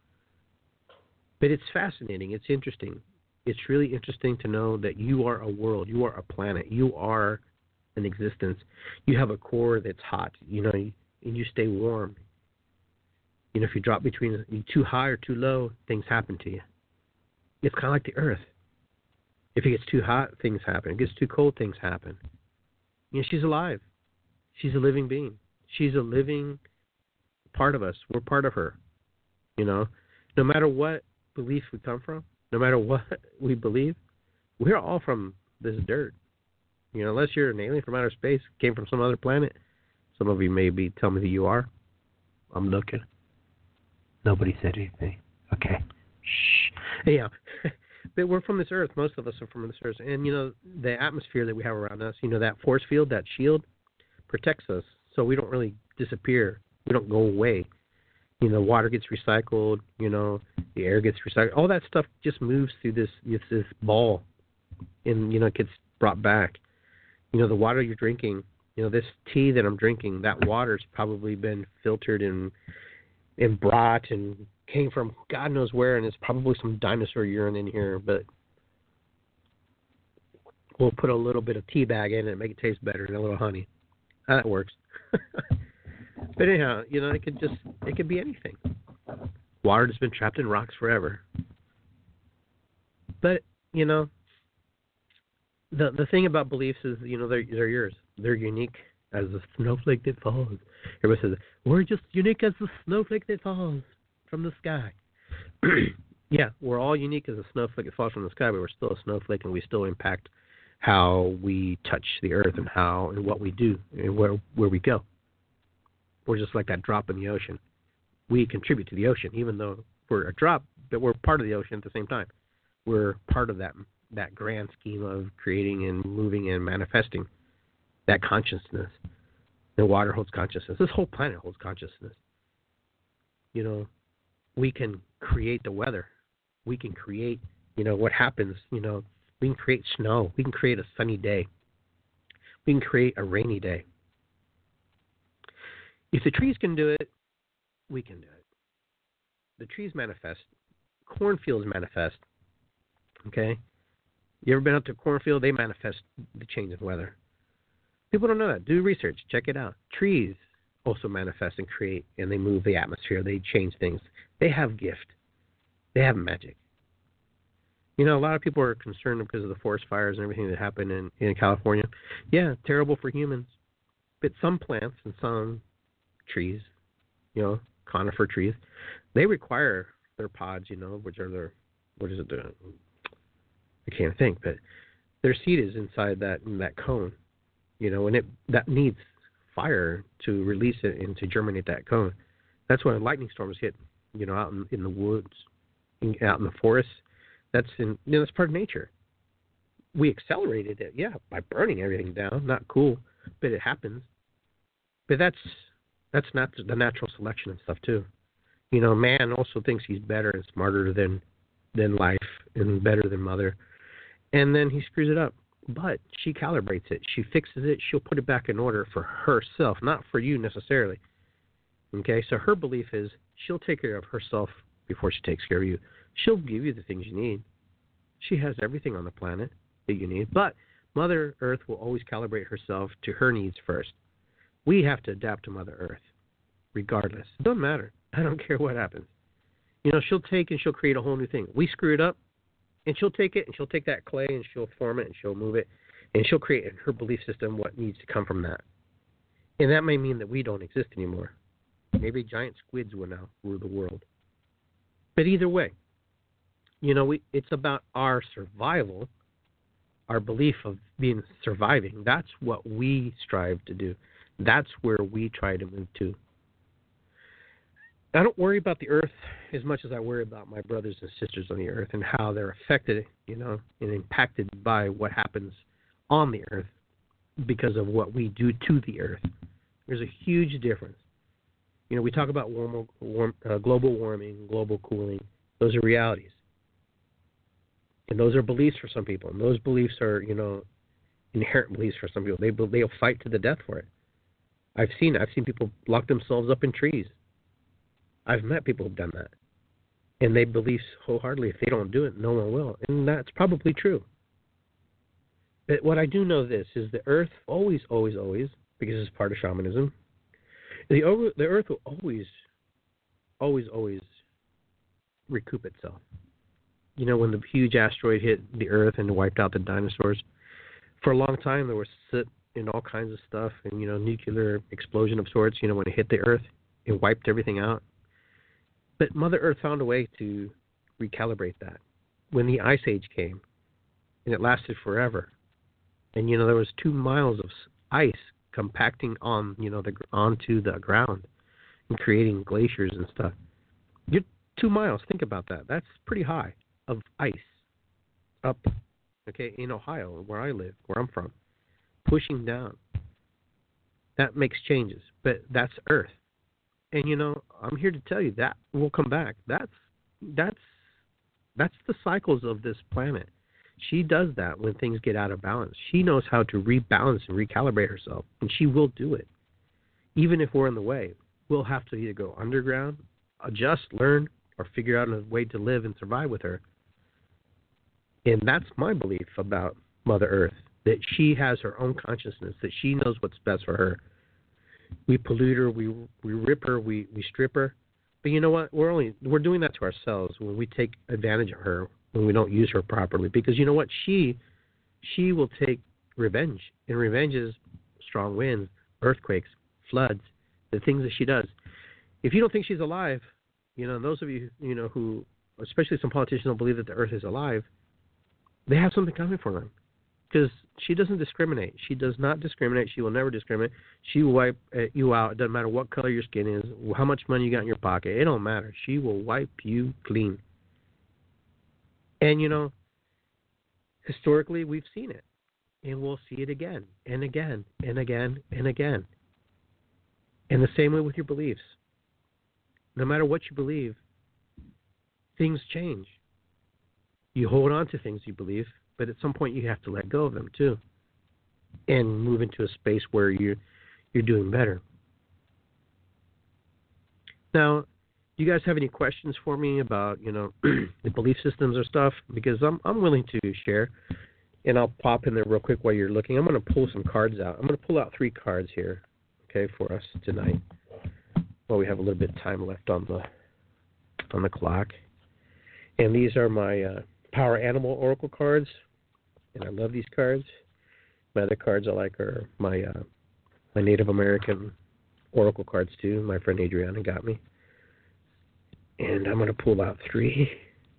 B: But it's fascinating. It's interesting. It's really interesting to know that you are a world. You are a planet. You are an existence. You have a core that's hot, you know, and you stay warm. You know, if you drop between too high or too low, things happen to you. It's kind of like the earth. If it gets too hot, things happen. If it gets too cold, things happen. You know, she's alive. She's a living being. She's a living part of us. We're part of her. You know, no matter what belief we come from, no matter what we believe, we're all from this dirt. You know, unless you're an alien from outer space, came from some other planet. Some of you may be telling me that you are. I'm looking. Nobody said anything. Okay. Shh. Yeah. But we're from this earth. Most of us are from this earth. And, you know, the atmosphere that we have around us, you know, that force field, that shield, protects us. So we don't really disappear. We don't go away. You know, water gets recycled. You know, the air gets recycled. All that stuff just moves through this this, this ball, and you know, it gets brought back. You know, the water you're drinking. You know, this tea that I'm drinking. That water's probably been filtered and and brought and came from God knows where, and it's probably some dinosaur urine in here. But we'll put a little bit of tea bag in it and make it taste better, and a little honey. That works. But anyhow, you know, it could just, it could be anything. Water that's been trapped in rocks forever. But, you know, the the thing about beliefs is, you know, they're, they're yours. They're unique as the snowflake that falls. Everybody says, we're just unique as the snowflake that falls from the sky. Yeah, we're all unique as a snowflake that falls from the sky, but we're still a snowflake, and we still impact how we touch the earth and how and what we do and where where we go. We're just like that drop in the ocean. We contribute to the ocean, even though we're a drop, but we're part of the ocean at the same time. We're part of that that grand scheme of creating and moving and manifesting that consciousness. The water holds consciousness. This whole planet holds consciousness. You know, we can create the weather. We can create, you know, what happens, you know, we can create snow. We can create a sunny day. We can create a rainy day. If the trees can do it, we can do it. The trees manifest. Cornfields manifest. Okay? You ever been up to a cornfield? They manifest the change in weather. People don't know that. Do research. Check it out. Trees also manifest and create, and they move the atmosphere. They change things. They have gift. They have magic. You know, a lot of people are concerned because of the forest fires and everything that happened in, in California. Yeah, terrible for humans. But some plants and some trees, you know, conifer trees, they require their pods, you know, which are their, what is it, the, I can't think, but their seed is inside that that cone, you know, and it that needs fire to release it and to germinate that cone. That's when lightning storms hit, you know, out in, in the woods, in, out in the forest. That's in, you know, that's part of nature. We accelerated it, yeah, by burning everything down. Not cool, but it happens. But that's that's not the natural selection and stuff too. You know, man also thinks he's better and smarter than than life and better than mother, and then he screws it up. But she calibrates it. She fixes it. She'll put it back in order for herself, not for you necessarily. Okay, so her belief is she'll take care of herself before she takes care of you. She'll give you the things you need. She has everything on the planet that you need. But Mother Earth will always calibrate herself to her needs first. We have to adapt to Mother Earth, regardless. It doesn't matter. I don't care what happens. You know, she'll take and she'll create a whole new thing. We screw it up, and she'll take it, and she'll take that clay, and she'll form it, and she'll move it, and she'll create in her belief system what needs to come from that. And that may mean that we don't exist anymore. Maybe giant squids will now rule the world. But either way, you know, we, it's about our survival, our belief of being surviving. That's what we strive to do. That's where we try to move to. I don't worry about the earth as much as I worry about my brothers and sisters on the earth and how they're affected, you know, and impacted by what happens on the earth because of what we do to the earth. There's a huge difference. You know, we talk about warm, warm, uh, global warming, global cooling. Those are realities. And those are beliefs for some people. And those beliefs are, you know, inherent beliefs for some people. They, they'll fight to the death for it. I've seen I've seen people lock themselves up in trees. I've met people who've done that. And they believe wholeheartedly if they don't do it, no one will. And that's probably true. But what I do know this is the earth always, always, always, because it's part of shamanism, the, over, the earth will always, always, always recoup itself. You know, when the huge asteroid hit the earth and wiped out the dinosaurs, for a long time there was soot and all kinds of stuff and, you know, nuclear explosion of sorts, you know, when it hit the earth, it wiped everything out. But Mother Earth found a way to recalibrate that. When the Ice Age came, and it lasted forever, and, you know, there was two miles of ice compacting on, you know, the onto the ground and creating glaciers and stuff. You're two miles, think about that. That's pretty high of ice up, okay, in Ohio, where I live, where I'm from, pushing down. That makes changes, but that's Earth. And, you know, I'm here to tell you that will come back. That's that's that's the cycles of this planet. She does that when things get out of balance. She knows how to rebalance and recalibrate herself, and she will do it. Even if we're in the way, we'll have to either go underground, adjust, learn, or figure out a way to live and survive with her. And that's my belief about Mother Earth, that she has her own consciousness, that she knows what's best for her. We pollute her, we we rip her, we, we strip her. But you know what? We're only we're doing that to ourselves when we take advantage of her, when we don't use her properly. Because you know what? She she will take revenge. And revenge is strong winds, earthquakes, floods, the things that she does. If you don't think she's alive, you know, those of you, you know, who, especially some politicians don't believe that the earth is alive, they have something coming for them. Because she doesn't discriminate. She does not discriminate. She will never discriminate. She will wipe you out. It doesn't matter what color your skin is, how much money you got in your pocket. It don't matter. She will wipe you clean. And, you know, historically, we've seen it. And we'll see it again and again and again and again. And the same way with your beliefs. No matter what you believe, things change. you hold on to things you believe, but at some point you have to let go of them too, and move into a space where you're you're doing better. Now, do you guys have any questions for me about, you know, the belief systems or stuff? Because I'm I'm willing to share, and I'll pop in there real quick while you're looking. I'm going to pull some cards out. I'm going to pull out three cards here, okay, for us tonight. Well, we have a little bit of time left on the on the clock, and these are my uh, Power Animal Oracle cards, and I love these cards. My other cards I like are my uh, my Native American Oracle cards too. My friend Adriana got me, and I'm going to pull out three,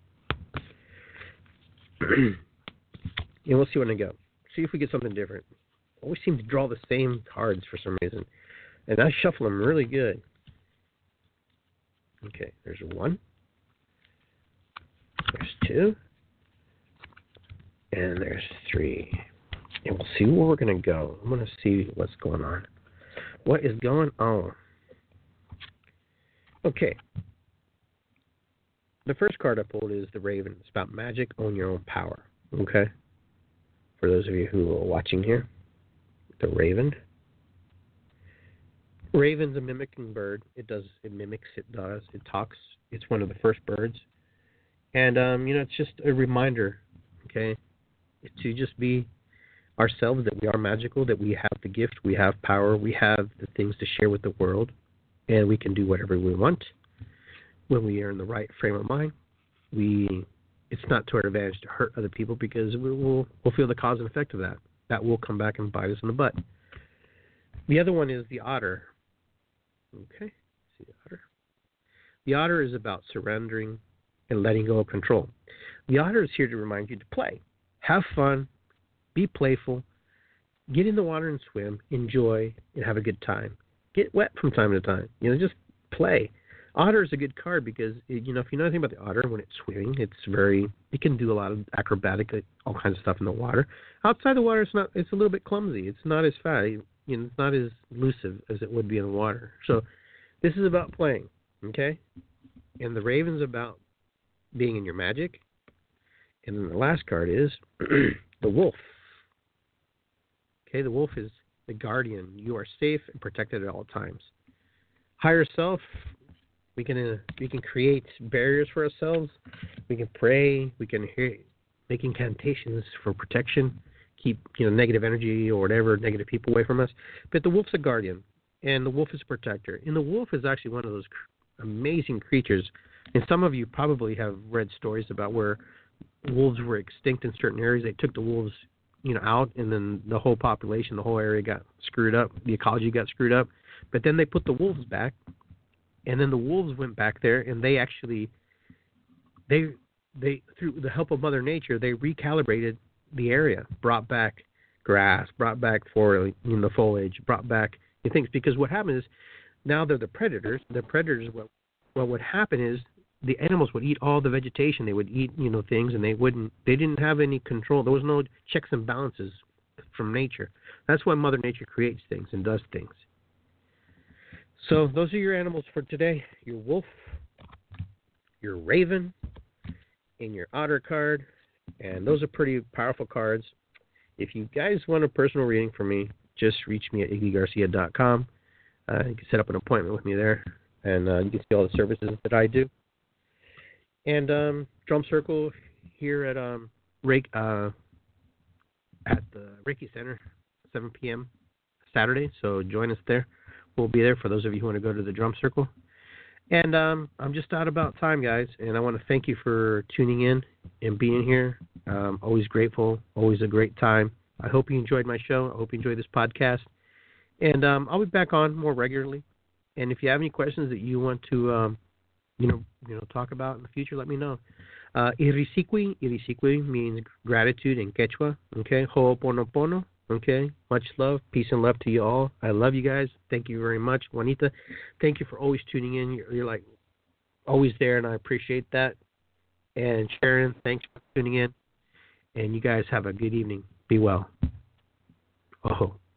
B: and we'll see when I go. See if we get something different. I always seem to draw the same cards for some reason, and I shuffle them really good. Okay, there's one. There's two. And there's three. And we'll see where we're going to go. I'm going to see what's going on. What is going on? Okay. The first card I pulled is the Raven. It's about magic, own your own power. Okay? For those of you who are watching here, the Raven. Raven's a mimicking bird. It does. It mimics. It does. It talks. It's one of the first birds. And, um, you know, it's just a reminder, okay, to just be ourselves, that we are magical, that we have the gift, we have power, we have the things to share with the world, and we can do whatever we want when we are in the right frame of mind. We, it's not to our advantage to hurt other people, because we will we'll feel the cause and effect of that. That will come back and bite us in the butt. The other one is the otter. Okay, see the otter. The otter is about surrendering and letting go of control. The otter is here to remind you to play. Have fun. Be playful. Get in the water and swim. Enjoy and have a good time. Get wet from time to time. You know, just play. Otter is a good card because, you know, if you know anything about the otter, when it's swimming, it's very, it can do a lot of acrobatic, all kinds of stuff in the water. Outside the water, it's not, it's a little bit clumsy. It's not as fast. You know, it's not as elusive as it would be in the water. So this is about playing, okay? And the Raven's about being in your magic. And then the last card is the wolf. Okay, the wolf is the guardian. You are safe and protected at all times. Higher self, we can uh, we can create barriers for ourselves. We can pray. We can hear, make incantations for protection. Keep, you know, negative energy or whatever, negative people away from us. But the wolf's a guardian, and the wolf is a protector. And the wolf is actually one of those cr- amazing creatures. And some of you probably have read stories about where wolves were extinct in certain areas. They took the wolves, you know, out, and then the whole population, the whole area got screwed up. The ecology got screwed up. But then they put the wolves back, and then the wolves went back there, and they actually, they, they through the help of Mother Nature, they recalibrated the area, brought back grass, brought back for you know, the foliage, brought back the things. Because what happened is, now they're the predators. The predators, what, what would happen is, the animals would eat all the vegetation. They would eat, you know, things, and they wouldn't. They didn't have any control. There was no checks and balances from nature. That's why Mother Nature creates things and does things. So those are your animals for today. Your wolf, your raven, and your otter card. And those are pretty powerful cards. If you guys want a personal reading from me, just reach me at iggy garcia dot com. Uh, you can set up an appointment with me there, and uh, you can see all the services that I do. And um, Drum Circle here at um, Reiki, uh, at the Reiki Center, seven p.m. Saturday. So join us there. We'll be there for those of you who want to go to the Drum Circle. And um, I'm just out about time, guys. And I want to thank you for tuning in and being here. Um, always grateful. Always a great time. I hope you enjoyed my show. I hope you enjoyed this podcast. And um, I'll be back on more regularly. And if you have any questions that you want to um, you know, you know, talk about in the future, let me know. Uh, Irisikwi, Irisikwi means gratitude in Quechua. Okay, Ho'oponopono. Okay, much love, peace and love to you all. I love you guys. Thank you very much, Juanita. Thank you for always tuning in. You're, you're like always there, and I appreciate that. And Sharon, thanks for tuning in. And you guys have a good evening. Be well. Oh.